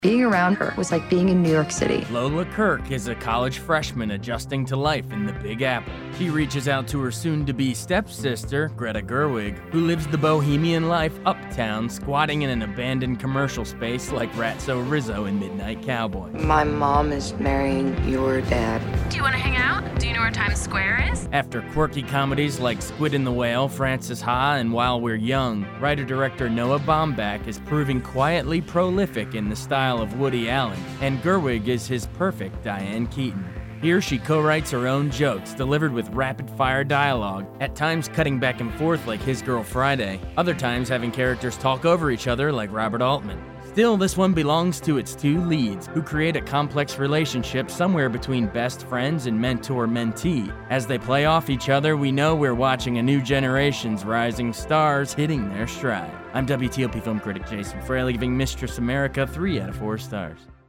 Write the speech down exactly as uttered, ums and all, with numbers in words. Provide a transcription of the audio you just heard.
Being around her was like being in New York City. Lola Kirk is a college freshman adjusting to life in the Big Apple. She reaches out to her soon-to-be stepsister, Greta Gerwig, who lives the bohemian life uptown, squatting in an abandoned commercial space like Ratso Rizzo in Midnight Cowboy. My mom is marrying your dad. Do you want to hang out? Do you know where Times Square is? After quirky comedies like Squid and the Whale, Frances Ha, and While We're Young, writer-director Noah Baumbach is proving quietly prolific in the style of Woody Allen, and Gerwig is his perfect Diane Keaton. Here she co-writes her own jokes, delivered with rapid-fire dialogue, at times cutting back and forth like His Girl Friday, other times having characters talk over each other like Robert Altman. Still, this one belongs to its two leads, who create a complex relationship somewhere between best friends and mentor-mentee. As they play off each other, we know we're watching a new generation's rising stars hitting their stride. I'm W T O P film critic Jason Fraley, giving Mistress America three out of four stars.